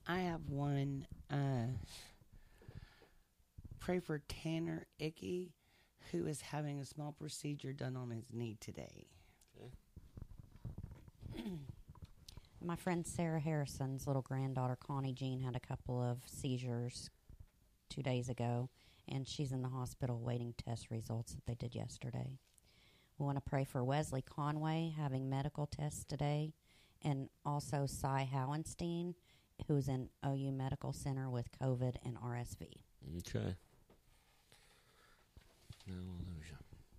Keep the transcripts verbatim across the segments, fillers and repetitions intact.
I have one. Uh, pray for Tanner Icky, who is having a small procedure done on his knee today. Okay. My friend Sarah Harrison's little granddaughter, Connie Jean, had a couple of seizures two days ago, and she's in the hospital waiting test results that they did yesterday. We want to pray for Wesley Conway having medical tests today, and also Cy Howenstein, who's in O U Medical Center with COVID and R S V. Okay. Hallelujah.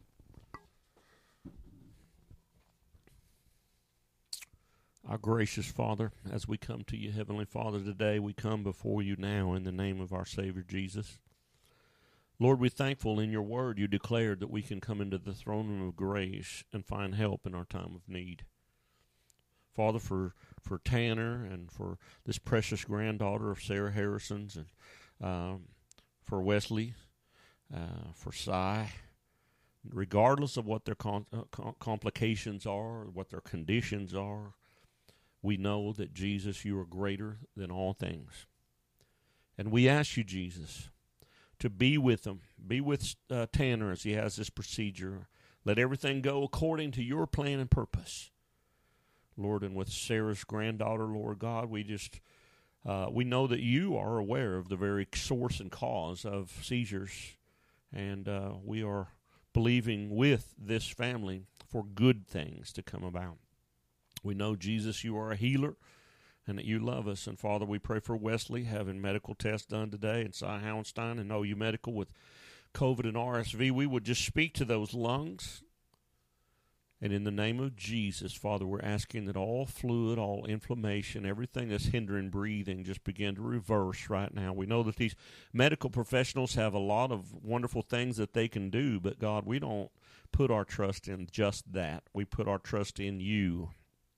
Our gracious Father, as we come to you, Heavenly Father, today we come before you now in the name of our Savior Jesus. Lord, we're thankful in your word you declared that we can come into the throne room of grace and find help in our time of need. Father, for, for Tanner and for this precious granddaughter of Sarah Harrison's, and um, for Wesley, uh, for Cy, regardless of what their com- uh, com- complications are, what their conditions are, we know that, Jesus, you are greater than all things. And we ask you, Jesus, to be with them, be with uh, Tanner as he has this procedure. Let everything go according to your plan and purpose. Lord, and with Sarah's granddaughter, Lord God, we just, uh, we know that you are aware of the very source and cause of seizures, and uh, we are believing with this family for good things to come about. We know, Jesus, you are a healer and that you love us. And, Father, we pray for Wesley having medical tests done today, and Cy Howenstein and O U Medical with COVID and R S V. We would just speak to those lungs. And in the name of Jesus, Father, we're asking that all fluid, all inflammation, everything that's hindering breathing just begin to reverse right now. We know that these medical professionals have a lot of wonderful things that they can do, but, God, we don't put our trust in just that. We put our trust in you.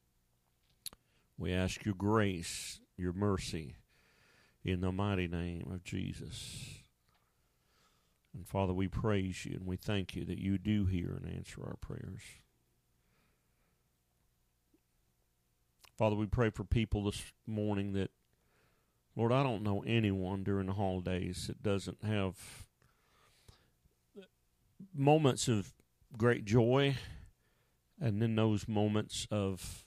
We ask your grace, your mercy, in the mighty name of Jesus. And, Father, we praise you and we thank you that you do hear and answer our prayers. Father, we pray for people this morning that, Lord, I don't know anyone during the holidays that doesn't have moments of great joy and then those moments of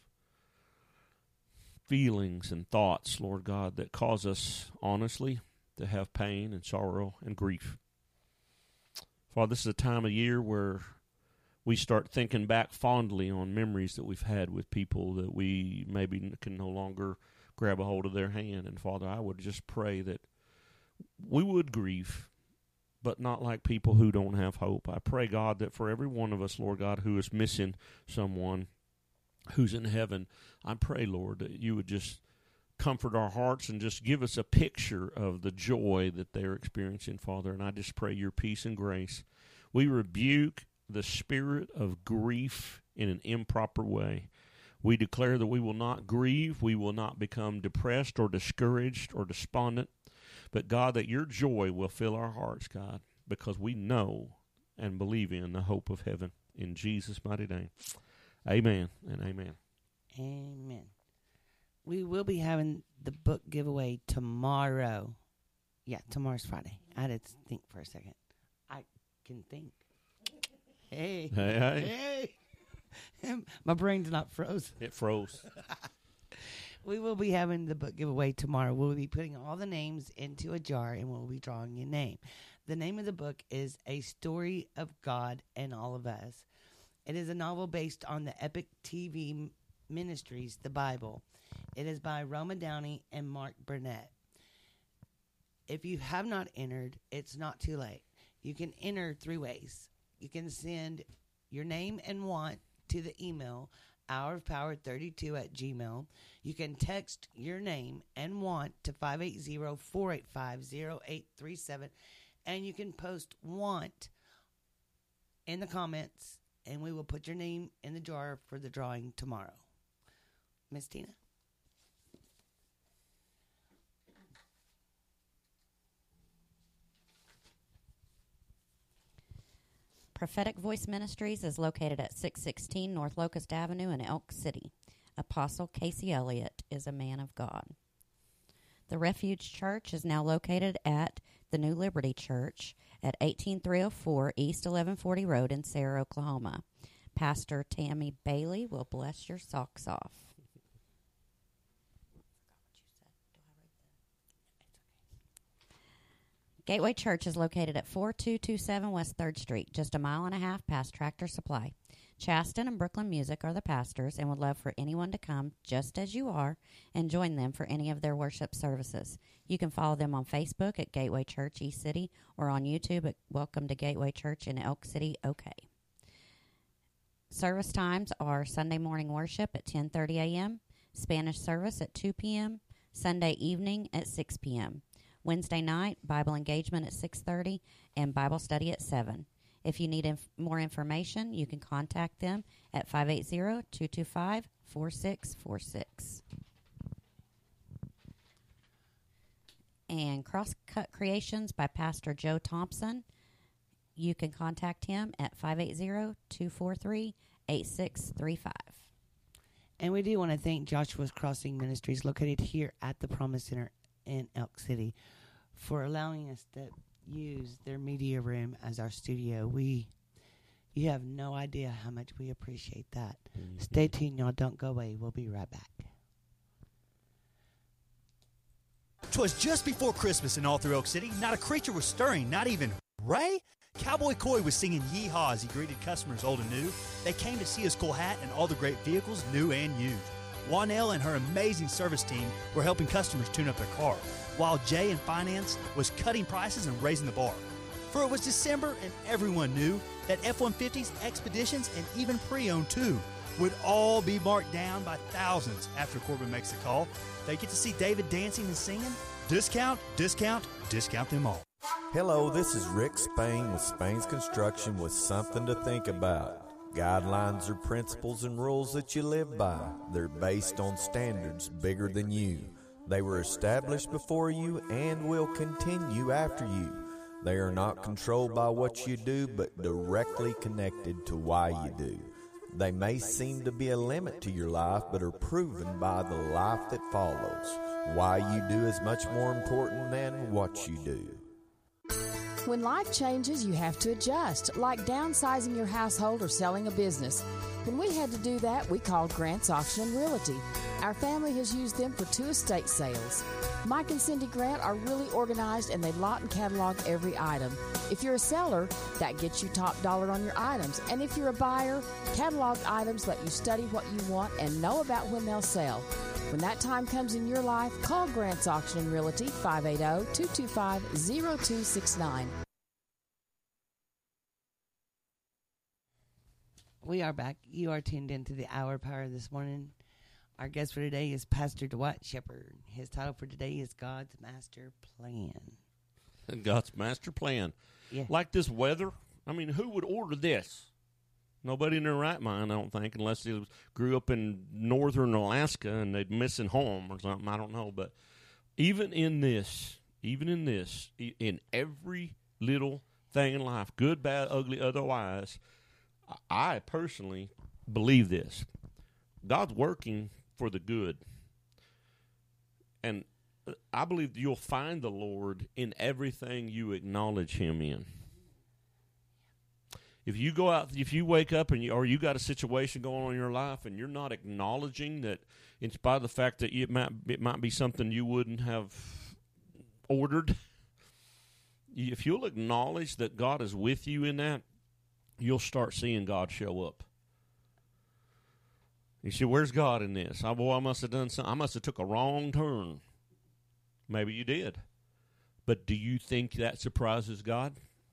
feelings and thoughts, Lord God, that cause us, honestly, to have pain and sorrow and grief. Father, this is a time of year where we start thinking back fondly on memories that we've had with people that we maybe can no longer grab a hold of their hand. And, Father, I would just pray that we would grieve, but not like people who don't have hope. I pray, God, that for every one of us, Lord God, who is missing someone who's in heaven, I pray, Lord, that you would just comfort our hearts and just give us a picture of the joy that they're experiencing, Father. And I just pray your peace and grace. We rebuke the spirit of grief in an improper way. We declare that we will not grieve, we will not become depressed or discouraged or despondent, but, God, that your joy will fill our hearts, God, because we know and believe in the hope of heaven. In Jesus' mighty name. Amen and amen. Amen. We will be having the book giveaway tomorrow. Yeah, tomorrow's Friday. I had to think for a second. I can think. Hey. Hey, hey. Hey. My brain's not froze. It froze. We will be having the book giveaway tomorrow. We'll be putting all the names into a jar, and we'll be drawing a name. The name of the book is A Story of God and All of Us. It is a novel based on the Epic T V Ministries, the Bible. It is by Roma Downey and Mark Burnett. If you have not entered, it's not too late. You can enter three ways. You can send your name and want to the email hour of power thirty-two at gmail. You can text your name and want to five eight zero, four eight five, zero eight three seven. And you can post want in the comments, and we will put your name in the jar for the drawing tomorrow. Miss Tina? Prophetic Voice Ministries is located at six sixteen North Locust Avenue in Elk City. Apostle Casey Elliott is a man of God. The Refuge Church is now located at the New Liberty Church at eighteen three oh four East eleven forty Road in Sarah, Oklahoma. Pastor Tammy Bailey will bless your socks off. Gateway Church is located at four two two seven West third Street, just a mile and a half past Tractor Supply. Chaston and Brooklyn Music are the pastors and would love for anyone to come just as you are and join them for any of their worship services. You can follow them on Facebook at Gateway Church East City or on YouTube at Welcome to Gateway Church in Elk City, OK. Service times are Sunday morning worship at ten thirty a.m., Spanish service at two p.m., Sunday evening at six p.m., Wednesday night, Bible engagement at six thirty, and Bible study at seven. If you need inf- more information, you can contact them at five eight zero, two two five, four six four six. And Crosscut Creations by Pastor Joe Thompson. You can contact him at five eight zero, two four three, eight six three five. And we do want to thank Joshua's Crossing Ministries located here at the Promise Center in Elk City for allowing us to use their media room as our studio. We, you have no idea how much we appreciate that. Mm-hmm. Stay tuned, y'all. Don't go away. We'll be right back. 'Twas just before Christmas and all through Elk City, not a creature was stirring, not even Ray. Cowboy Coy was singing Yeehaw as he greeted customers old and new. They came to see his cool hat and all the great vehicles, new and used. Wanell and her amazing service team were helping customers tune up their car, while Jay in finance was cutting prices and raising the bar. For it was December and everyone knew that F one fifties, Expeditions, and even pre-owned too would all be marked down by thousands after Corbin makes the call. They get to see David dancing and singing. Discount, discount, discount them all. Hello, this is Rick Spain with Spain's Construction with something to think about. Guidelines are principles and rules that you live by. They're based on standards bigger than you. They were established before you and will continue after you. They are not controlled by what you do, but directly connected to why you do. They may seem to be a limit to your life, but are proven by the life that follows. Why you do is much more important than what you do. When life changes, you have to adjust, like downsizing your household or selling a business. When we had to do that, we called Grant's Auction and Realty. Our family has used them for two estate sales. Mike and Cindy Grant are really organized, and they lot and catalog every item. If you're a seller, that gets you top dollar on your items. And if you're a buyer, catalog items let you study what you want and know about when they'll sell. When that time comes in your life, call Grant's Auction and Realty, five eight zero, two two five, zero two six nine. We are back. You are tuned into the Hour Power this morning. Our guest for today is Pastor Dwight Shepherd. His title for today is God's Master Plan. God's Master Plan. Yeah. Like this weather, I mean, who would order this? Nobody in their right mind, I don't think, unless they grew up in northern Alaska and they'd missing home or something. I don't know. But even in this, even in this, in every little thing in life, good, bad, ugly, otherwise, I personally believe this. God's working for the good. And I believe you'll find the Lord in everything you acknowledge Him in. If you go out, if you wake up and you, or you got a situation going on in your life and you're not acknowledging that, in spite of the fact that it might, it might be something you wouldn't have ordered, if you'll acknowledge that God is with you in that, you'll start seeing God show up. You see, where's God in this? Oh, boy, I must have done something. I must have took a wrong turn. Maybe you did. But do you think that surprises God?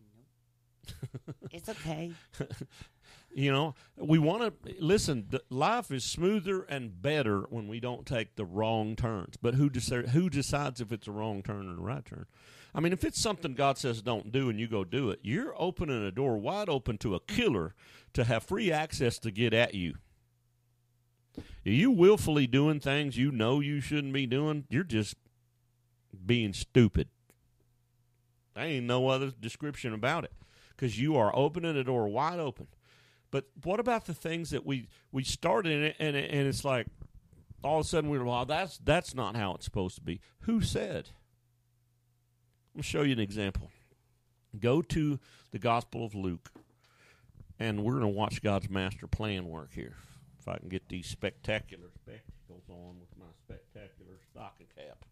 It's okay. You know, we want to, listen, life is smoother and better when we don't take the wrong turns. But who, deci- who decides if it's a wrong turn or a right turn? I mean, if it's something God says don't do and you go do it, you're opening a door wide open to a killer to have free access to get at you. Are you willfully doing things you know you shouldn't be doing? You're just being stupid. There ain't no other description about it, because you are opening the door wide open. But what about the things that we, we started in it, and, and it's like, all of a sudden we were, well, that's, that's not how it's supposed to be. Who said? I'm going to show you an example. Go to the Gospel of Luke, and we're going to watch God's master plan work here. If I can get these spectacular spectacles on with my spectacular stocking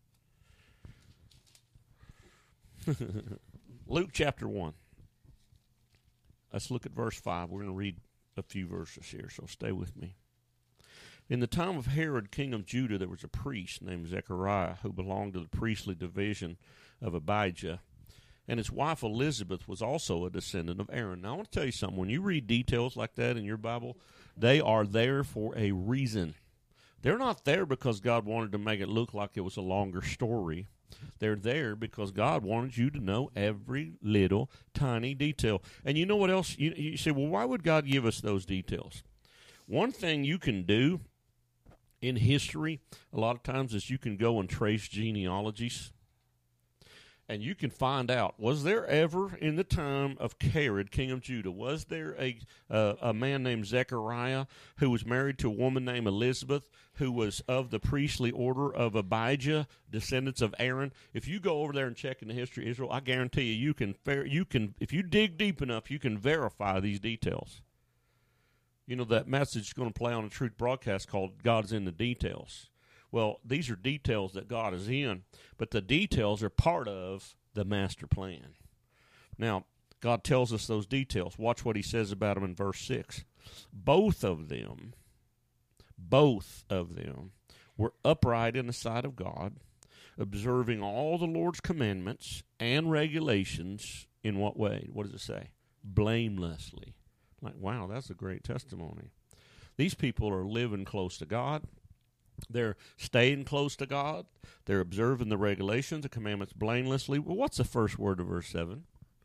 cap. Luke chapter one. Let's look at verse five. We're going to read a few verses here, so stay with me. In the time of Herod, king of Judah, there was a priest named Zechariah who belonged to the priestly division of Abijah, and his wife Elizabeth was also a descendant of Aaron. Now, I want to tell you something. When you read details like that in your Bible, they are there for a reason. They're not there because God wanted to make it look like it was a longer story. They're there because God wanted you to know every little tiny detail. And you know what else? You, you say, well, why would God give us those details? One thing you can do in history a lot of times is you can go and trace genealogies. And you can find out, was there ever in the time of Herod, king of Judah, was there a uh, a man named Zechariah who was married to a woman named Elizabeth who was of the priestly order of Abijah, descendants of Aaron? If you go over there and check in the history of Israel, I guarantee you, you can, you can, if you dig deep enough, you can verify these details. You know, that message is going to play on a Truth broadcast called God's in the Details. Well, these are details that God is in, but the details are part of the master plan. Now, God tells us those details. Watch what he says about them in verse six. Both of them, both of them were upright in the sight of God, observing all the Lord's commandments and regulations in what way? What does it say? Blamelessly. Like, wow, that's a great testimony. These people are living close to God. They're staying close to God. They're observing the regulations, the commandments blamelessly. Well, what's the first word of verse seven?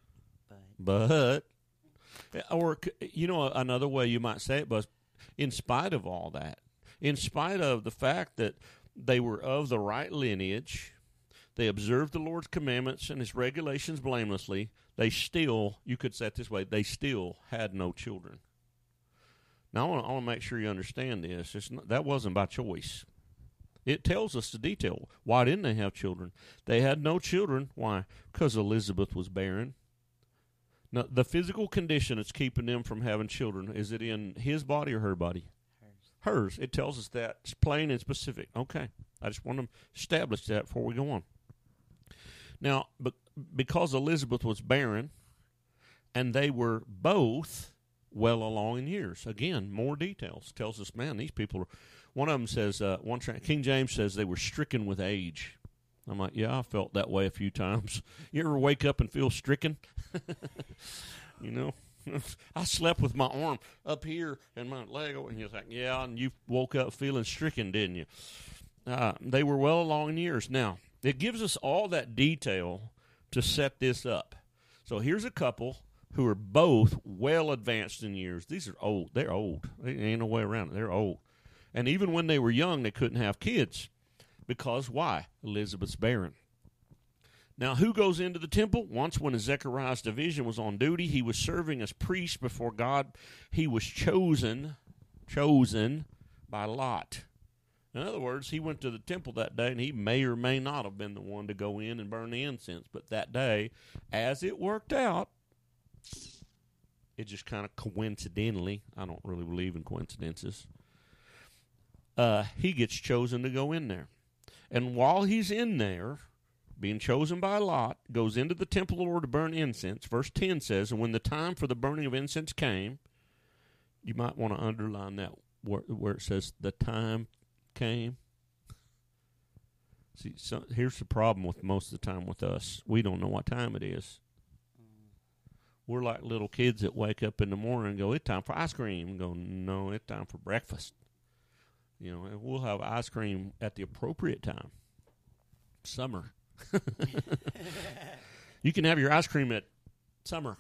But. But. Or, you know, another way you might say it was, in spite of all that, in spite of the fact that they were of the right lineage, they observed the Lord's commandments and his regulations blamelessly, they still, you could say it this way, they still had no children. Now, I want, to, I want to make sure you understand this. It's not, that wasn't by choice. It tells us the detail. Why didn't they have children? They had no children. Why? Because Elizabeth was barren. Now, the physical condition that's keeping them from having children, is it in his body or her body? Hers. Hers. It tells us that. It's plain and specific. Okay. I just want to establish that before we go on. Now, be- because Elizabeth was barren, and they were both well along in years. Again, more details. Tells us, man, these people are, one of them says, uh, one tra- King James says they were stricken with age. I'm like, yeah, I felt that way a few times. You ever wake up and feel stricken? You know, I slept with my arm up here and my leg, and you're like, yeah, and you woke up feeling stricken, didn't you? Uh, they were well along in years. Now, it gives us all that detail to set this up. So here's a couple who are both well advanced in years. These are old. They're old. There ain't no way around it. They're old. And even when they were young, they couldn't have kids. Because why? Elizabeth's barren. Now, who goes into the temple? Once when Zechariah's division was on duty, he was serving as priest before God. He was chosen, chosen by Lot. In other words, he went to the temple that day, and he may or may not have been the one to go in and burn the incense. But that day, as it worked out, it just kind of coincidentally, I don't really believe in coincidences, uh, he gets chosen to go in there. And while he's in there, being chosen by Lot, goes into the temple of the Lord to burn incense. Verse ten says, and when the time for the burning of incense came, you might want to underline that where, where it says the time came. See, so here's the problem with most of the time with us. We don't know what time it is. We're like little kids that wake up in the morning and go, it's time for ice cream. And go, no, it's time for breakfast. You know, and we'll have ice cream at the appropriate time. Summer. You can have your ice cream at summer.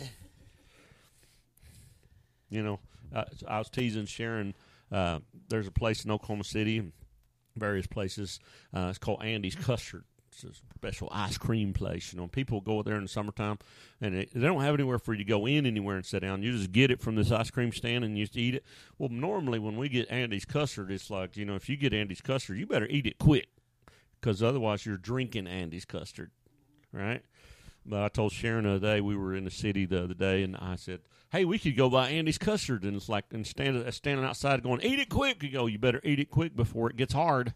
You know, uh, I was teasing Sharon. Uh, there's a place in Oklahoma City, various places. Uh, it's called Andy's Custard It's a special ice cream place. You know, people go there in the summertime, and it, they don't have anywhere for you to go in anywhere and sit down. You just get it from this ice cream stand and you just eat it. Well, normally when we get Andy's custard, it's like, you know, if you get Andy's custard, you better eat it quick because otherwise you're drinking Andy's custard, right? But I told Sharon the other day, we were in the city the other day, and I said, hey, we could go buy Andy's custard. And it's like, and stand, standing outside going, eat it quick. You go, you better eat it quick before it gets hard.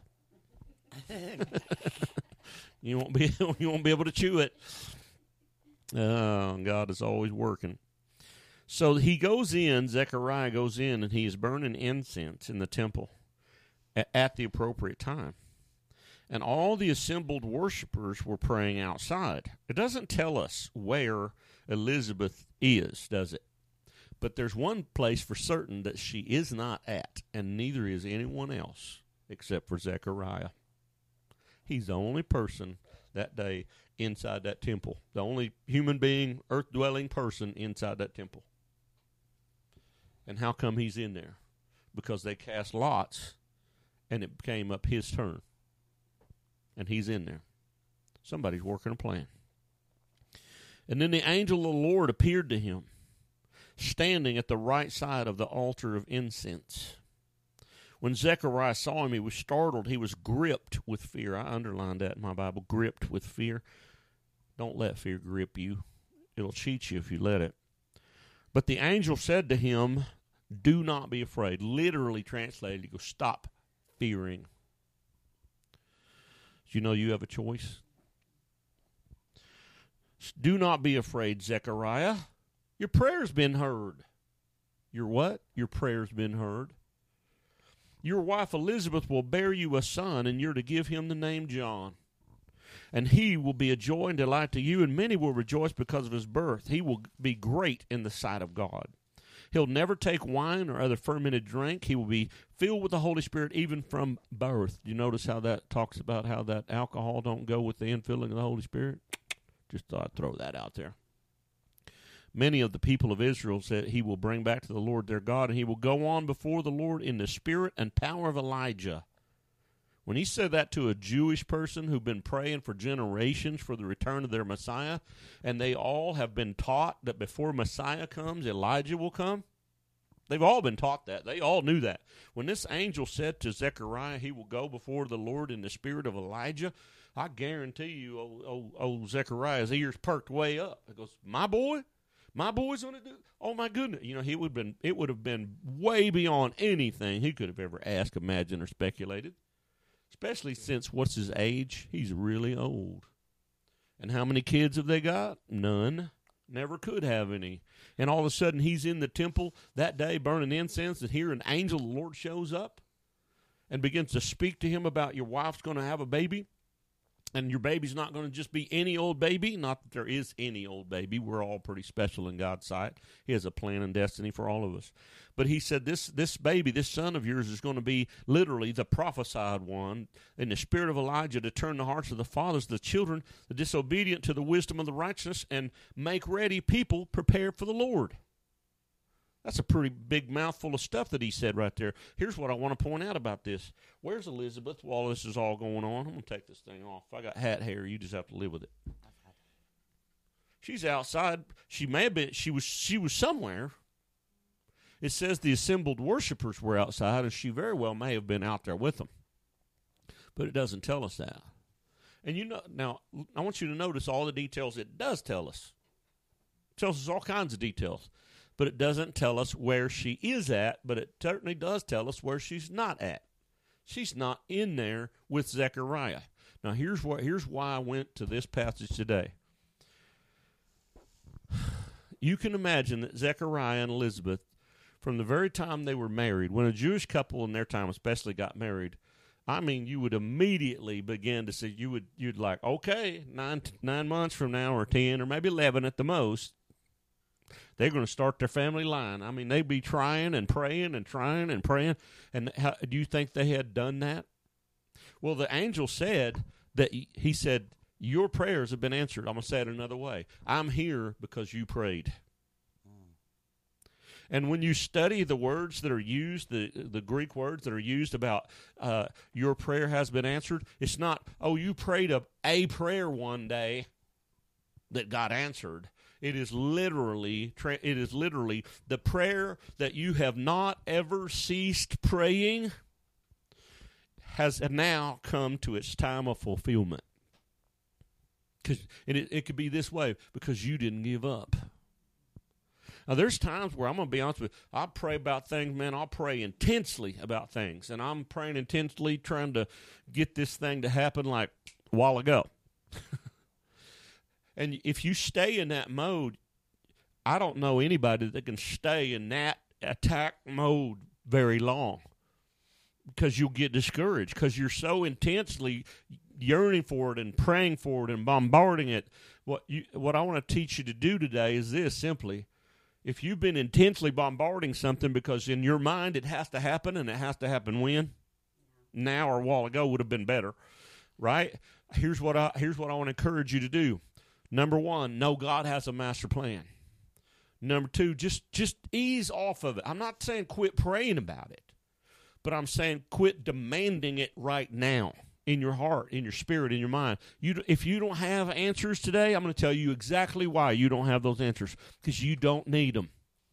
you won't be you won't be able to chew it. Oh, God is always working. So he goes in, Zechariah goes in, and he is burning incense in the temple at, at the appropriate time. And all the assembled worshipers were praying outside. It doesn't tell us where Elizabeth is, does it? But there's one place for certain that she is not at, and neither is anyone else except for Zechariah. He's the only person that day inside that temple, the only human being, earth-dwelling person inside that temple. And how come he's in there? Because they cast lots, and it came up his turn. And he's in there. Somebody's working a plan. And then the angel of the Lord appeared to him, standing at the right side of the altar of incense. When Zechariah saw him, he was startled. He was gripped with fear. I underlined that in my Bible, gripped with fear. Don't let fear grip you. It'll cheat you if you let it. But the angel said to him, do not be afraid. Literally translated, he goes, stop fearing. Do you know you have a choice? Do not be afraid, Zechariah. Your prayer's been heard. Your what? Your prayer's been heard. Your wife Elizabeth will bear you a son, and you're to give him the name John. And he will be a joy and delight to you, and many will rejoice because of his birth. He will be great in the sight of God. He'll never take wine or other fermented drink. He will be filled with the Holy Spirit even from birth. You notice how that talks about how that alcohol don't go with the infilling of the Holy Spirit? Just thought I'd throw that out there. Many of the people of Israel said he will bring back to the Lord their God, and he will go on before the Lord in the spirit and power of Elijah. When he said that to a Jewish person who'd been praying for generations for the return of their Messiah, and they all have been taught that before Messiah comes, Elijah will come, they've all been taught that. They all knew that. When this angel said to Zechariah, he will go before the Lord in the spirit of Elijah, I guarantee you, old, old, old Zechariah's ears perked way up. He goes, my boy? My boy's going to do, oh my goodness. You know, he would have been, it would have been way beyond anything he could have ever asked, imagined, or speculated. Especially since, what's his age? He's really old. And how many kids have they got? None. Never could have any. And all of a sudden, he's in the temple that day burning incense, and here an angel of the Lord shows up and begins to speak to him about your wife's going to have a baby. And your baby's not going to just be any old baby. Not that there is any old baby. We're all pretty special in God's sight. He has a plan and destiny for all of us. But he said this this baby, this son of yours, is going to be literally the prophesied one in the spirit of Elijah to turn the hearts of the fathers, the children, the disobedient to the wisdom of the righteous, and make ready people prepared for the Lord. That's a pretty big mouthful of stuff that he said right there. Here's what I want to point out about this. Where's Elizabeth while this is all going on? I'm going to take this thing off. If I got hat hair, you just have to live with it. She's outside. She may have been, she was, she was somewhere. It says the assembled worshipers were outside, and she very well may have been out there with them. But it doesn't tell us that. And you know, now, I want you to notice all the details it does tell us. It tells us all kinds of details. But it doesn't tell us where she is at, but it certainly does tell us where she's not at. She's not in there with Zechariah. Now, here's what, here's why I went to this passage today. You can imagine that Zechariah and Elizabeth, from the very time they were married, when a Jewish couple in their time especially got married, I mean, you would immediately begin to see, you would, you'd like, okay, nine, nine months from now or ten or maybe eleven at the most, they're going to start their family line. I mean, they'd be trying and praying and trying and praying. And how, do you think they had done that? Well, the angel said that he said, your prayers have been answered. I'm going to say it another way. I'm here because you prayed. And when you study the words that are used, the the Greek words that are used about uh, your prayer has been answered, it's not, oh, you prayed a, a prayer one day that got answered. It is literally, it is literally the prayer that you have not ever ceased praying has now come to its time of fulfillment. Cause, and it, it could be this way, because you didn't give up. Now, there's times where I'm going to be honest with you, I pray about things, man, I'll pray intensely about things, and I'm praying intensely trying to get this thing to happen like a while ago. And if you stay in that mode, I don't know anybody that can stay in that attack mode very long, because you'll get discouraged, because you're so intensely yearning for it and praying for it and bombarding it. What you, what I want to teach you to do today is this, simply. If you've been intensely bombarding something because in your mind it has to happen, and it has to happen when? Now or a while ago would have been better, right? Here's what I, here's what I want to encourage you to do. Number one, know God has a master plan. Number two, just, just ease off of it. I'm not saying quit praying about it, but I'm saying quit demanding it right now in your heart, in your spirit, in your mind. You, if you don't have answers today, I'm going to tell you exactly why you don't have those answers, because you don't need them.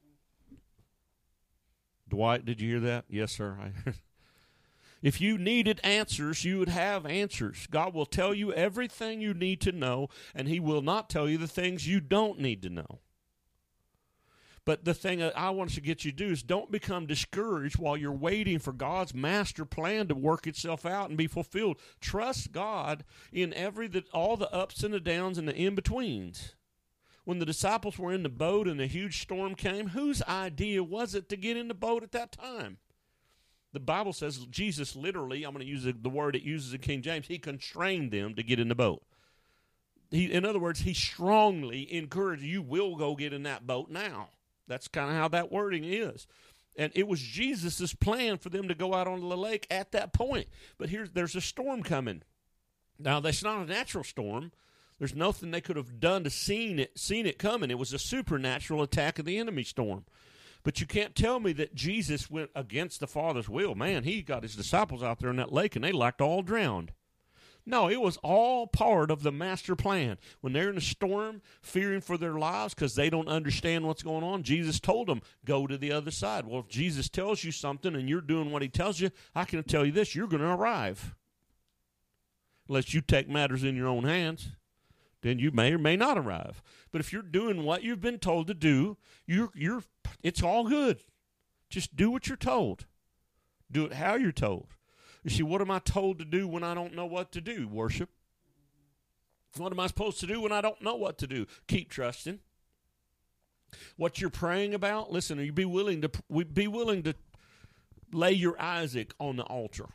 Dwight, did you hear that? Yes, sir. If you needed answers, you would have answers. God will tell you everything you need to know, and he will not tell you the things you don't need to know. But the thing that I want to get you to do is don't become discouraged while you're waiting for God's master plan to work itself out and be fulfilled. Trust God in every the, all the ups and the downs and the in-betweens. When the disciples were in the boat and the huge storm came, whose idea was it to get in the boat at that time? The Bible says Jesus literally, I'm going to use the, the word it uses in King James, he constrained them to get in the boat. He, in other words, he strongly encouraged, you will go get in that boat now. That's kind of how that wording is. And it was Jesus' plan for them to go out onto the lake at that point. But here's there's a storm coming. Now, that's not a natural storm. There's nothing they could have done to seen it, seen it coming. It was a supernatural attack of the enemy storm. But you can't tell me that Jesus went against the Father's will. Man, he got his disciples out there in that lake, and they like all drowned. No, it was all part of the master plan. When they're in a storm, fearing for their lives because they don't understand what's going on, Jesus told them, go to the other side. Well, if Jesus tells you something and you're doing what he tells you, I can tell you this, you're going to arrive. Unless you take matters in your own hands, then you may or may not arrive. But if you're doing what you've been told to do, you're, you're, it's all good. Just do what you're told. Do it how you're told. You see, what am I told to do when I don't know what to do? Worship. What am I supposed to do when I don't know what to do? Keep trusting. What you're praying about, listen, you be willing to be willing to lay your Isaac on the altar.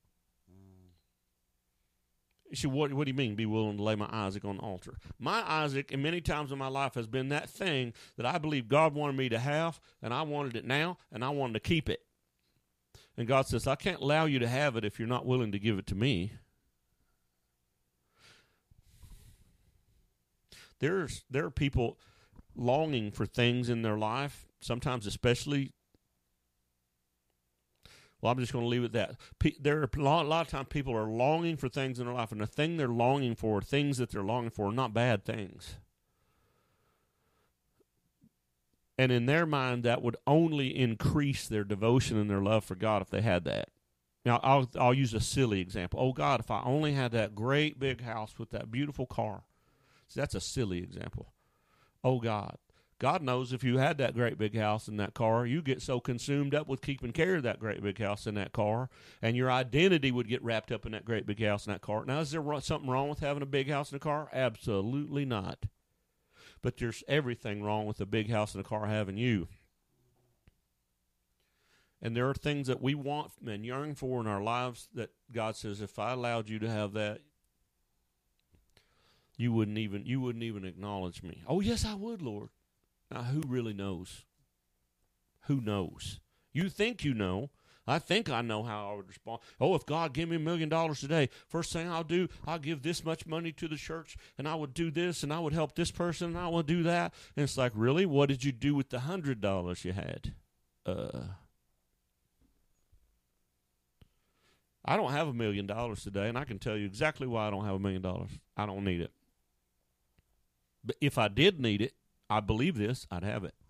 You see, what, what do you mean, be willing to lay my Isaac on the altar? My Isaac, and many times in my life, has been that thing that I believe God wanted me to have, and I wanted it now, and I wanted to keep it. And God says, I can't allow you to have it if you're not willing to give it to me. There's there are people longing for things in their life, sometimes especially. Well, I'm just going to leave it at that. There are a lot, a lot of times people are longing for things in their life, and the thing they're longing for, things that they're longing for, are not bad things. And in their mind, that would only increase their devotion and their love for God if they had that. Now, I'll, I'll use a silly example. Oh, God, if I only had that great big house with that beautiful car. See, that's a silly example. Oh, God. God knows if you had that great big house and that car, you get so consumed up with keeping care of that great big house and that car, and your identity would get wrapped up in that great big house and that car. Now, is there something wrong with having a big house and a car? Absolutely not. But there's everything wrong with a big house and a car having you. And there are things that we want and yearn for in our lives that God says, if I allowed you to have that, you wouldn't even you wouldn't even acknowledge me. Oh, yes, I would, Lord. Now, who really knows? Who knows? You think you know. I think I know how I would respond. Oh, if God gave me a million dollars today, first thing I'll do, I'll give this much money to the church, and I would do this, and I would help this person, and I would do that. And it's like, really? What did you do with the hundred dollars you had? Uh, I don't have a million dollars today, and I can tell you exactly why I don't have a million dollars. I don't need it. But if I did need it, I believe this, I'd have it.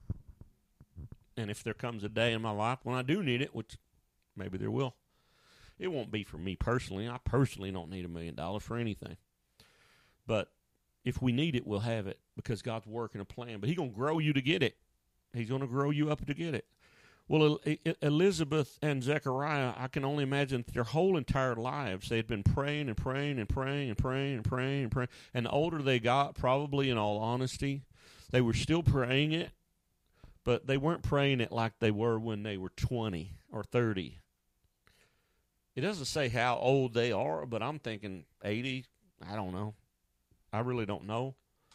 And if there comes a day in my life when I do need it, which maybe there will, it won't be for me personally. I personally don't need a million dollars for anything. But if we need it, we'll have it because God's working a plan. But he's going to grow you to get it. He's going to grow you up to get it. Well, Elizabeth and Zechariah, I can only imagine their whole entire lives, they had been praying and praying and praying and praying and praying and praying. And the older they got, probably in all honesty, they were still praying it, but they weren't praying it like they were when they were twenty or thirty. It doesn't say how old they are, but I'm thinking eighty. I don't know. I really don't know.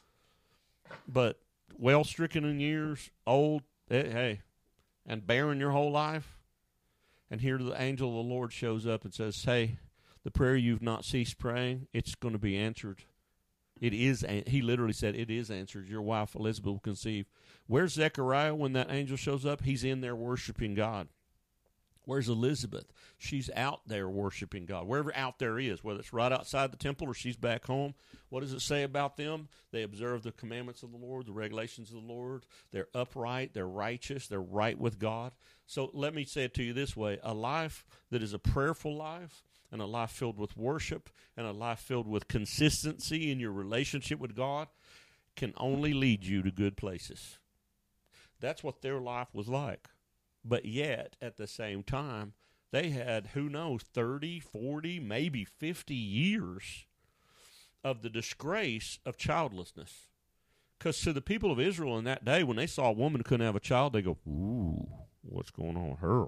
But well-stricken in years, old, hey, and barren your whole life, and here the angel of the Lord shows up and says, hey, the prayer you've not ceased praying, it's going to be answered. It is, he literally said, it is answered. Your wife Elizabeth will conceive. Where's Zechariah when that angel shows up? He's in there worshiping God. Where's Elizabeth? She's out there worshiping God. Wherever out there is, whether it's right outside the temple or she's back home. What does it say about them? They observe the commandments of the Lord, the regulations of the Lord. They're upright. They're righteous. They're right with God. So let me say it to you this way. A life that is a prayerful life and a life filled with worship and a life filled with consistency in your relationship with God can only lead you to good places. That's what their life was like. But yet, at the same time, they had, who knows, thirty, forty, maybe fifty years of the disgrace of childlessness. Because to the people of Israel in that day, when they saw a woman who couldn't have a child, they go, ooh, what's going on with her?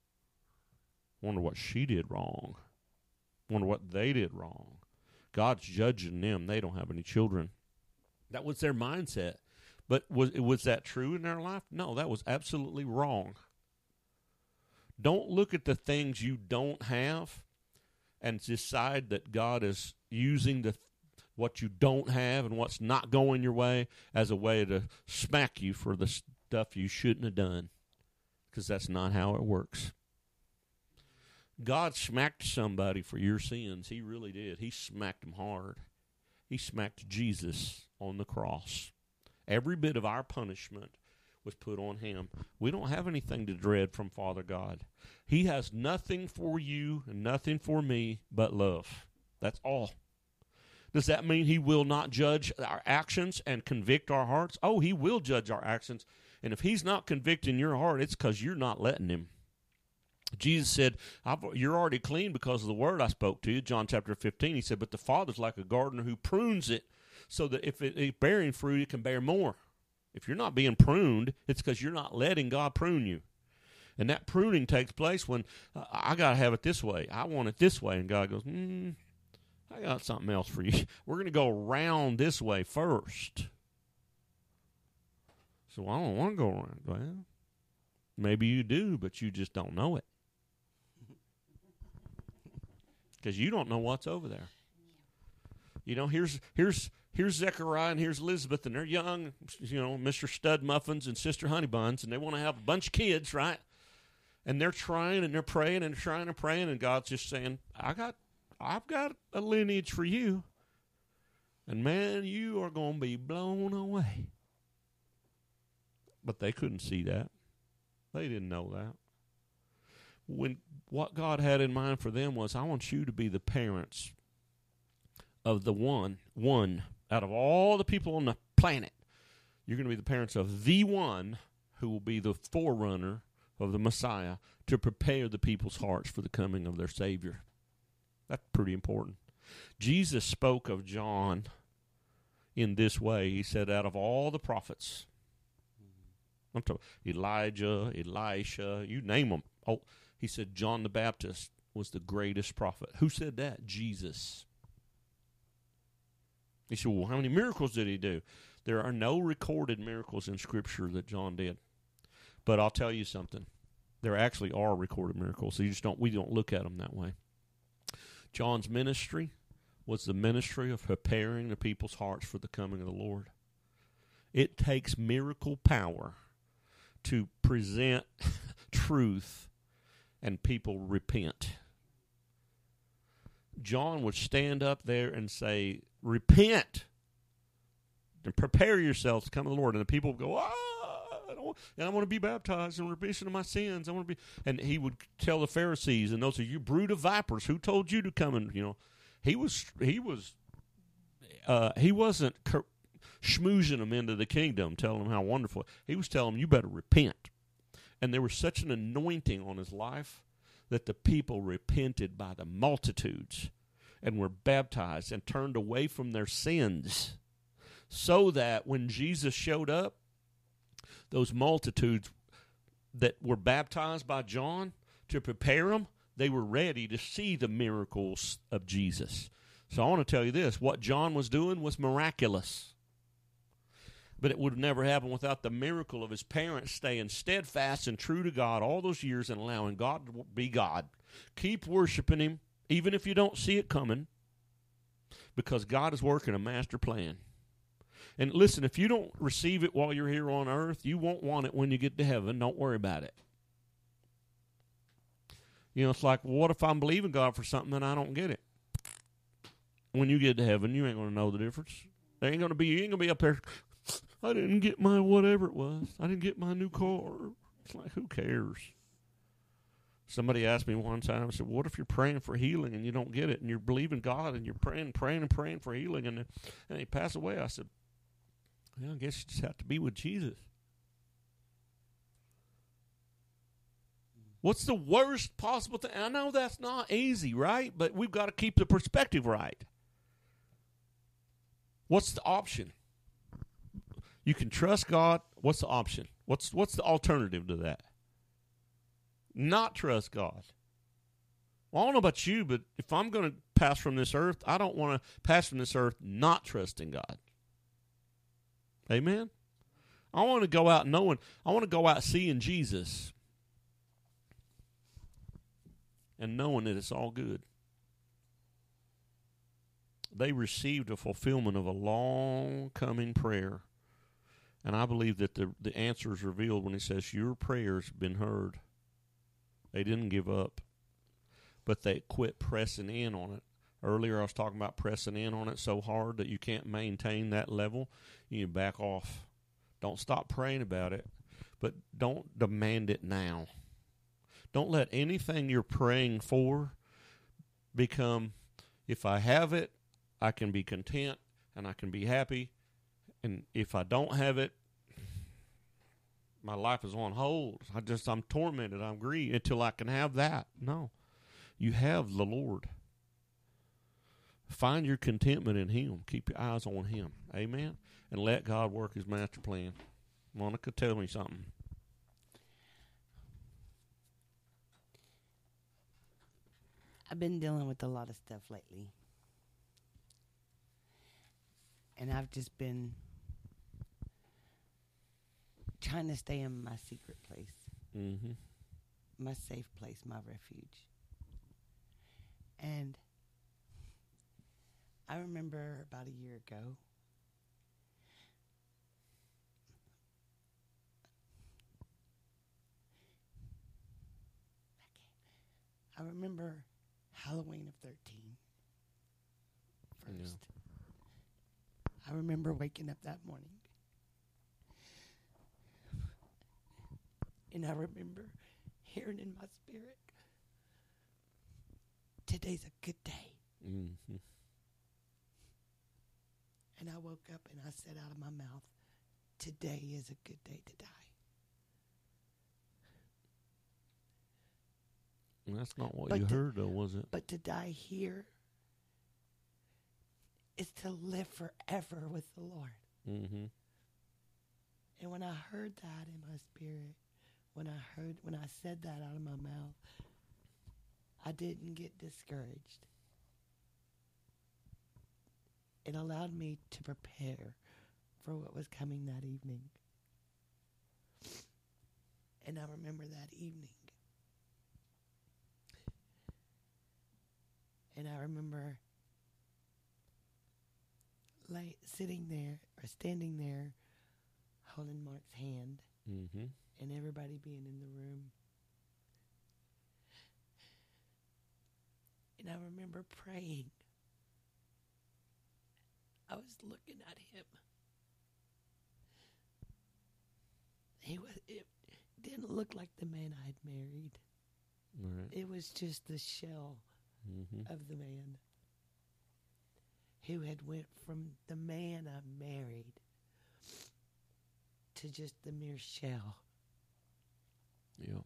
Wonder what she did wrong. Wonder what they did wrong. God's judging them. They don't have any children. That was their mindset. But was, was that true in their life? No, that was absolutely wrong. Don't look at the things you don't have and decide that God is using the what you don't have and what's not going your way as a way to smack you for the stuff you shouldn't have done, because that's not how it works. God smacked somebody for your sins. He really did. He smacked them hard. He smacked Jesus on the cross. Every bit of our punishment was put on him. We don't have anything to dread from Father God. He has nothing for you and nothing for me but love. That's all. Does that mean he will not judge our actions and convict our hearts? Oh, he will judge our actions. And if he's not convicting your heart, it's because you're not letting him. Jesus said, I've, you're already clean because of the word I spoke to you. John chapter fifteen, he said, but the Father's like a gardener who prunes it so that if it is bearing fruit, it can bear more. If you're not being pruned, it's because you're not letting God prune you. And that pruning takes place when uh, I got to have it this way. I want it this way. And God goes, hmm, I got something else for you. We're going to go around this way first. So I don't want to go around. Well, maybe you do, but you just don't know it. Because you don't know what's over there. You know, here's here's here's Zechariah and here's Elizabeth, and they're young, you know, Mister Stud Muffins and Sister Honey Buns, and they want to have a bunch of kids, right? And they're trying and they're praying and trying and praying, and God's just saying, I got, I've got a lineage for you, and man, you are going to be blown away. But they couldn't see that. They didn't know that. When what God had in mind for them was, I want you to be the parents of the one, one out of all the people on the planet. You're going to be the parents of the one who will be the forerunner of the Messiah to prepare the people's hearts for the coming of their Savior. That's pretty important. Jesus spoke of John in this way. He said, out of all the prophets, I'm talking Elijah, Elisha, you name them. Oh, he said John the Baptist was the greatest prophet. Who said that? Jesus. He said, well, how many miracles did he do? There are no recorded miracles in Scripture that John did. But I'll tell you something. There actually are recorded miracles, so you just don't. We don't look at them that way. John's ministry was the ministry of preparing the people's hearts for the coming of the Lord. It takes miracle power to present truth and people repent. John would stand up there and say, repent and prepare yourselves to come to the Lord. And the people would go, ah, I, don't, and I want to be baptized and remission of my sins. I want to be. And he would tell the Pharisees and those of you brood of vipers, who told you to come? And, you know, he was, he was, uh, he wasn't cur- schmoozing them into the kingdom, telling them how wonderful. He was telling them, you better repent. And there was such an anointing on his life that the people repented by the multitudes and were baptized and turned away from their sins, so that when Jesus showed up, those multitudes that were baptized by John to prepare them, they were ready to see the miracles of Jesus. So I want to tell you this, what John was doing was miraculous. But it would have never happened without the miracle of his parents staying steadfast and true to God all those years and allowing God to be God. Keep worshiping him, even if you don't see it coming, because God is working a master plan. And listen, if you don't receive it while you're here on earth, you won't want it when you get to heaven. Don't worry about it. You know, it's like, well, what if I'm believing God for something and I don't get it? When you get to heaven, you ain't going to know the difference. There ain't going to be, you ain't going to be up there, I didn't get my whatever it was. I didn't get my new car. It's like, who cares? Somebody asked me one time, I said, what if you're praying for healing and you don't get it, and you're believing God and you're praying, praying, and praying for healing, and, and they pass away? I said, well, I guess you just have to be with Jesus. What's the worst possible thing? I know that's not easy, right? But we've got to keep the perspective right. What's the option? You can trust God. What's the option? What's what's the alternative to that? Not trust God. Well, I don't know about you, but if I'm going to pass from this earth, I don't want to pass from this earth not trusting God. Amen? I want to go out knowing, I want to go out seeing Jesus and knowing that it's all good. They received a fulfillment of a long-coming prayer. And I believe that the, the answer is revealed when he says, your prayers have been heard. They didn't give up, but they quit pressing in on it. Earlier I was talking about pressing in on it so hard that you can't maintain that level. You back off. Don't stop praying about it, but don't demand it now. Don't let anything you're praying for become, if I have it, I can be content and I can be happy. And if I don't have it, my life is on hold. I just, I'm tormented. I'm grieved until I can have that. No. You have the Lord. Find your contentment in him. Keep your eyes on him. Amen? And let God work his master plan. Monica, tell me something. I've been dealing with a lot of stuff lately. And I've just been trying to stay in my secret place. Mm-hmm. My safe place, my refuge. And I remember about a year ago, I remember Halloween of thirteen first. Yeah. I remember waking up that morning. And I remember hearing in my spirit, today's a good day. Mm-hmm. And I woke up and I said out of my mouth, today is a good day to die. And that's not what but you to, heard, though, was it? But to die here is to live forever with the Lord. Mm-hmm. And when I heard that in my spirit, when I heard, when I said that out of my mouth, I didn't get discouraged. It allowed me to prepare for what was coming that evening. And I remember that evening, And I remember lay, sitting there or standing there holding Mark's hand Mm-hmm. and everybody being in the room. And I remember praying. I was looking at him. He was. It didn't look like the man I had married. Right. It was just the shell Mm-hmm. of the man who had went from the man I married to just the mere shell. Yeah.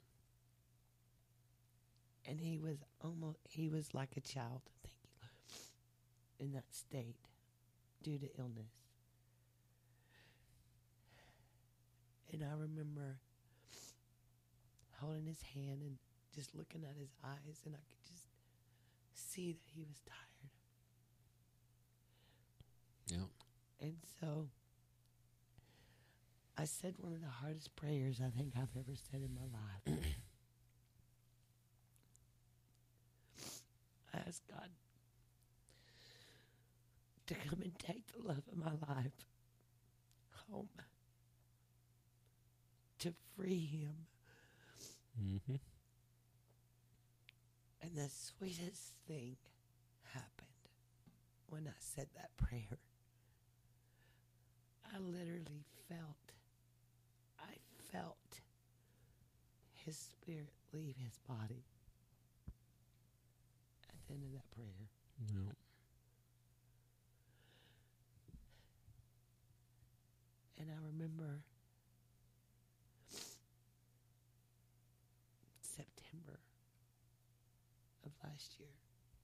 And he was almost, he was like a child, thank you, in that state due to illness. And I remember holding his hand and just looking at his eyes, and I could just see that he was tired. Yeah. And so I said one of the hardest prayers I think I've ever said in my life. I asked God to come and take the love of my life home, to free him. Mm-hmm. And the sweetest thing happened when I said that prayer. I literally felt, I felt his spirit leave his body at the end of that prayer. Yeah. And I remember September of last year.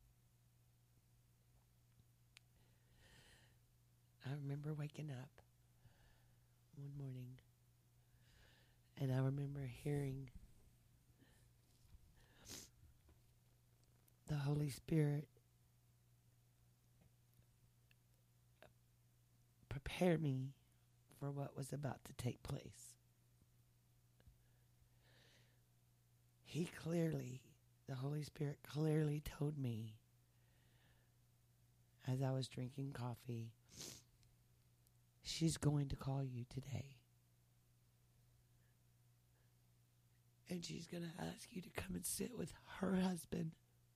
I remember waking up one morning, and I remember hearing the Holy Spirit prepare me for what was about to take place. He clearly, the Holy Spirit clearly told me as I was drinking coffee, she's going to call you today. And she's going to ask you to come and sit with her husband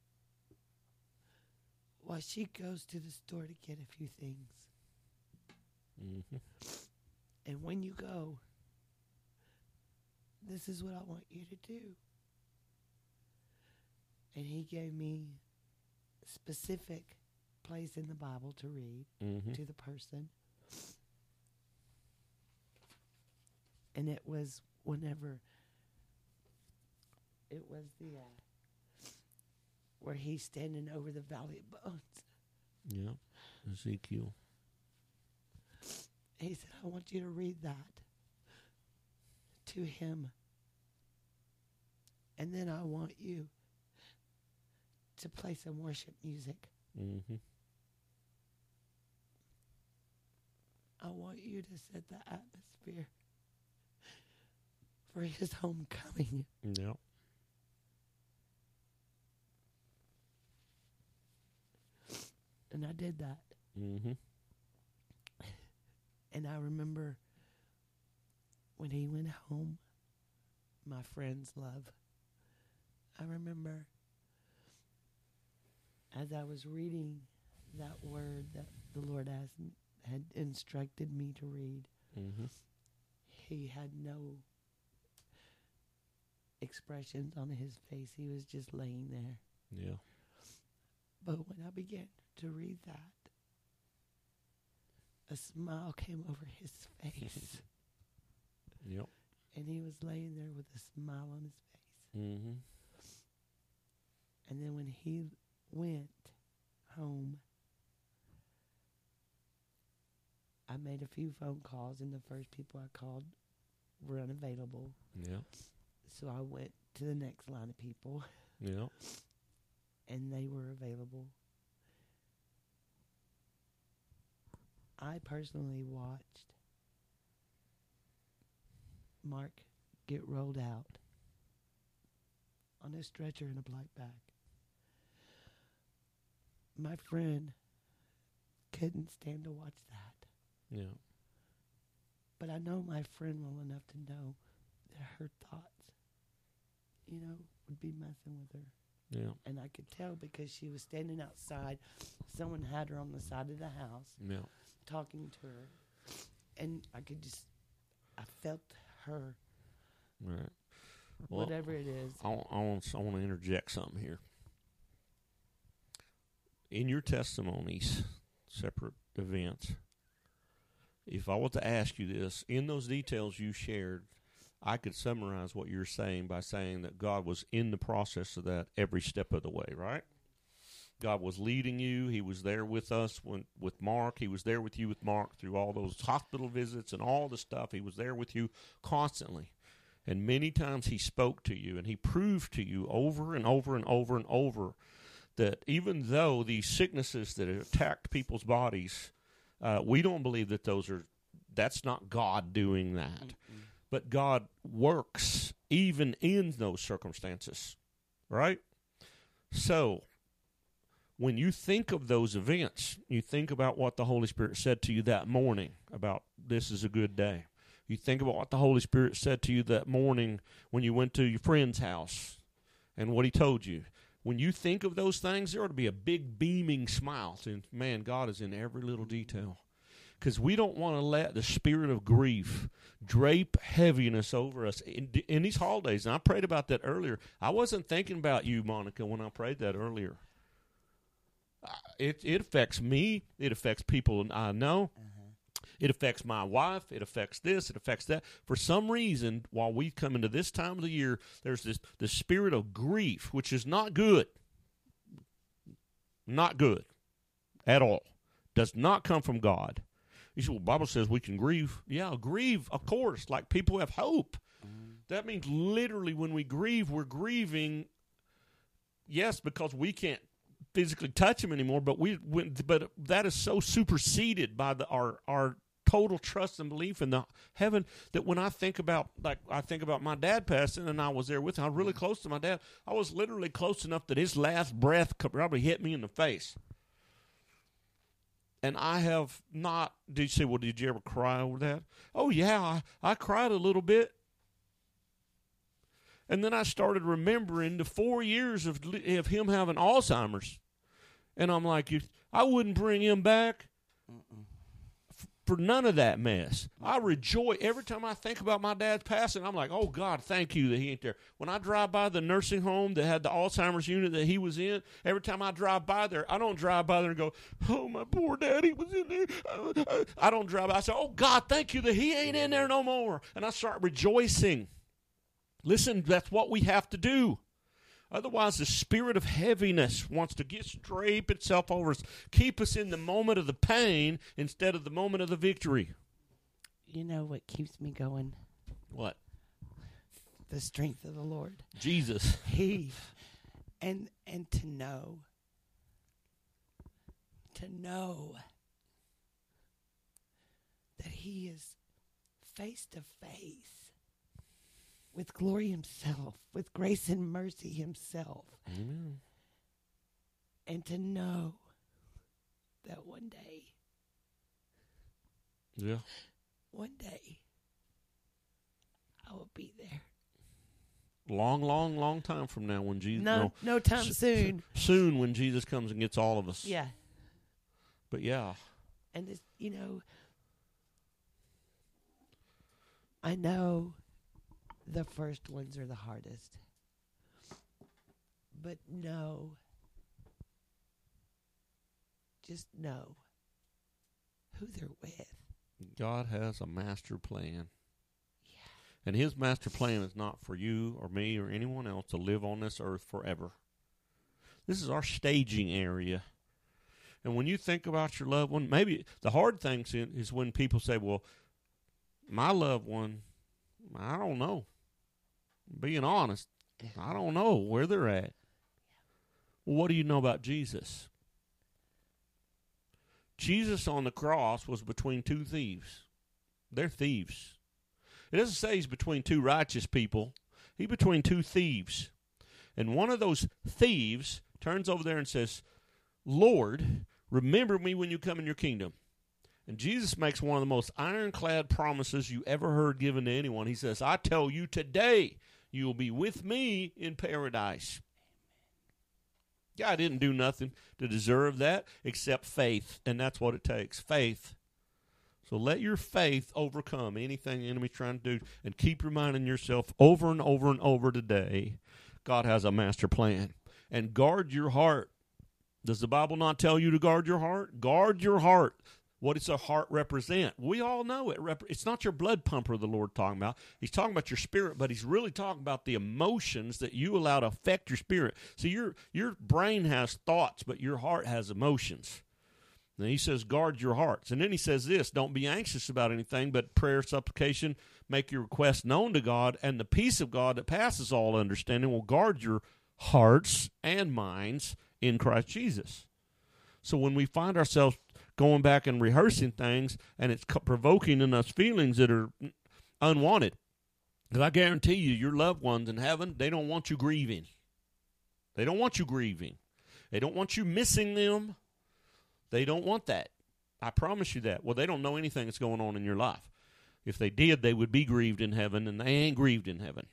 while she goes to the store to get a few things. Mm-hmm. And when you go, this is what I want you to do. And he gave me a specific place in the Bible to read Mm-hmm. to the person. And it was whenever, it was the, uh, where he's standing over the valley of bones. Yeah. Ezekiel. He said, I want you to read that to him. And then I want you to play some worship music. Mm-hmm. I want you to set the atmosphere for his homecoming. Yeah. And I did that. Mm-hmm. And I remember when he went home, my friend's love. I remember as I was reading that word that the Lord has, had instructed me to read, Mm-hmm. he had no expressions on his face. He was just laying there. Yeah. But when I began to read that, a smile came over his face. Yep. And he was laying there with a smile on his face. Mm-hmm. And then when he went home, I made a few phone calls, and the first people I called were unavailable. Yeah. So I went to the next line of people, Yeah. and they were available. I personally watched Mark get rolled out on a stretcher in a black bag. my friend couldn't stand to watch that. Yeah. But I know my friend well enough to know that her thoughts, you know, would be messing with her. Yeah. And I could tell because she was standing outside. Someone had her on the side of the house Yeah. talking to her. And I could just, I felt her, Right. Well, whatever it is. I, I, want, I want to interject something here. In your testimonies, separate events, if I were to ask you this, in those details you shared, I could summarize what you're saying by saying that God was in the process of that every step of the way, right? God was leading you. He was there with us when, with Mark. He was there with you with Mark through all those hospital visits and all the stuff. He was there with you constantly. And many times he spoke to you, and he proved to you over and over and over and over that even though these sicknesses that attacked people's bodies, uh, we don't believe that those are, that's not God doing that. Mm-hmm. But God works even in those circumstances, right? So when you think of those events, you think about what the Holy Spirit said to you that morning about this is a good day. You think about what the Holy Spirit said to you that morning when you went to your friend's house and what he told you. When you think of those things, there ought to be a big beaming smile. And man, God is in every little detail. Because we don't want to let the spirit of grief drape heaviness over us in, in these holidays. And I prayed about that earlier. I wasn't thinking about you, Monica, when I prayed that earlier. It, it affects me. It affects people I know. Uh-huh. It affects my wife. It affects this. It affects that. For some reason, while we come into this time of the year, there's this the spirit of grief, which is not good. Not good at all. Does not come from God. You say, well, the Bible says we can grieve. Yeah, grieve, of course, like people have hope. Mm-hmm. That means literally when we grieve, we're grieving, yes, because we can't physically touch him anymore, but we, we but that is so superseded by the, our our total trust and belief in the heaven that when I think about, like I think about my dad passing, and I was there with him, I was really close to my dad. I was literally close enough that his last breath could probably hit me in the face. And I have not, did you say, well, did you ever cry over that? Oh, yeah, I, I cried a little bit. And then I started remembering the four years of, of him having Alzheimer's. And I'm like, I wouldn't bring him back f- for none of that mess. I rejoice. Every time I think about my dad's passing, I'm like, oh, God, thank you that he ain't there. When I drive by the nursing home that had the Alzheimer's unit that he was in, every time I drive by there, I don't drive by there and go, oh, my poor daddy was in there. I don't drive by. I say, oh, God, thank you that he ain't in there no more. And I start rejoicing. Listen, that's what we have to do. Otherwise, the spirit of heaviness wants to get drape itself over us, keep us in the moment of the pain instead of the moment of the victory. You know what keeps me going? What? The strength of the Lord. Jesus. He, and and to know, to know that he is face to face with glory himself, with grace and mercy himself. Amen. And to know that one day, yeah, one day, I will be there. Long, long, long time from now when Jesus... No, no, no time s- soon. S- soon when Jesus comes and gets all of us. Yeah. But yeah. And, it's, you know, I know the first ones are the hardest. But know, just know who they're with. God has a master plan. Yeah. And his master plan is not for you or me or anyone else to live on this earth forever. This is our staging area. And when you think about your loved one, maybe the hard thing is when people say, well, my loved one, I don't know. Being honest, I don't know where they're at. Well, what do you know about Jesus? Jesus on the cross was between two thieves. They're thieves. It doesn't say he's between two righteous people. He's between two thieves. And one of those thieves turns over there and says, Lord, remember me when you come in your kingdom. And Jesus makes one of the most ironclad promises you ever heard given to anyone. He says, I tell you today, you will be with me in paradise. God didn't do nothing to deserve that except faith, and that's what it takes, faith. So let your faith overcome anything the enemy's trying to do, and keep reminding yourself over and over and over today, God has a master plan. And guard your heart. Does the Bible not tell you to guard your heart? Guard your heart. What does a heart represent? We all know it. It's not your blood pumper the Lord talking about. He's talking about your spirit, but he's really talking about the emotions that you allow to affect your spirit. See, your, your brain has thoughts, but your heart has emotions. And he says, guard your hearts. And then he says this, don't be anxious about anything, but prayer, supplication, make your requests known to God, and the peace of God that passes all understanding will guard your hearts and minds in Christ Jesus. So when we find ourselves going back and rehearsing things, and it's provoking in us feelings that are unwanted, because I guarantee you, your loved ones in heaven, they don't want you grieving. They don't want you grieving. They don't want you missing them. They don't want that. I promise you that. Well, they don't know anything that's going on in your life. If they did, they would be grieved in heaven, and they ain't grieved in heaven.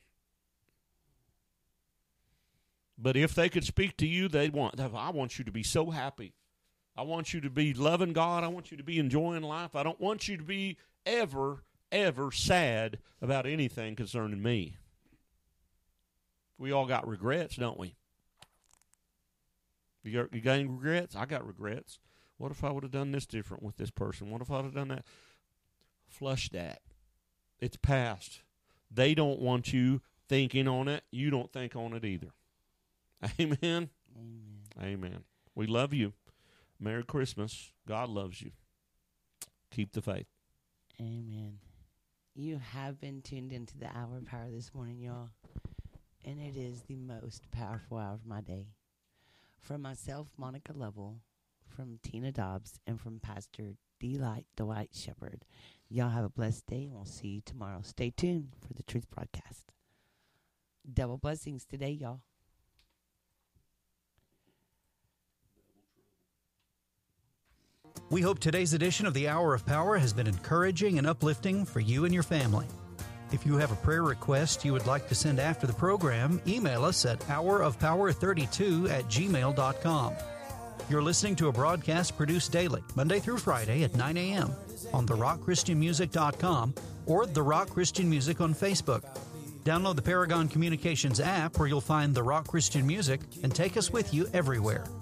But if they could speak to you, they want, I want you to be so happy. I want you to be loving God. I want you to be enjoying life. I don't want you to be ever, ever sad about anything concerning me. We all got regrets, don't we? You got, you got any regrets? I got regrets. What if I would have done this different with this person? What if I would have done that? Flush that. It's past. They don't want you thinking on it. You don't think on it either. Amen? Amen. Amen. We love you. Merry Christmas. God loves you. Keep the faith. Amen. You have been tuned into the Hour of Power this morning, y'all. And it is the most powerful hour of my day. From myself, Monica Lovell, from Tina Dobbs, and from Pastor Delight Dwight Shepherd. Y'all have a blessed day, and we'll see you tomorrow. Stay tuned for the Truth Broadcast. Double blessings today, y'all. We hope today's edition of the Hour of Power has been encouraging and uplifting for you and your family. If you have a prayer request you would like to send after the program, email us at hour of power thirty-two at gmail dot com. You're listening to a broadcast produced daily, Monday through Friday at nine a.m. on the rock christian music dot com or The Rock Christian Music on Facebook. Download the Paragon Communications app where you'll find The Rock Christian Music and take us with you everywhere.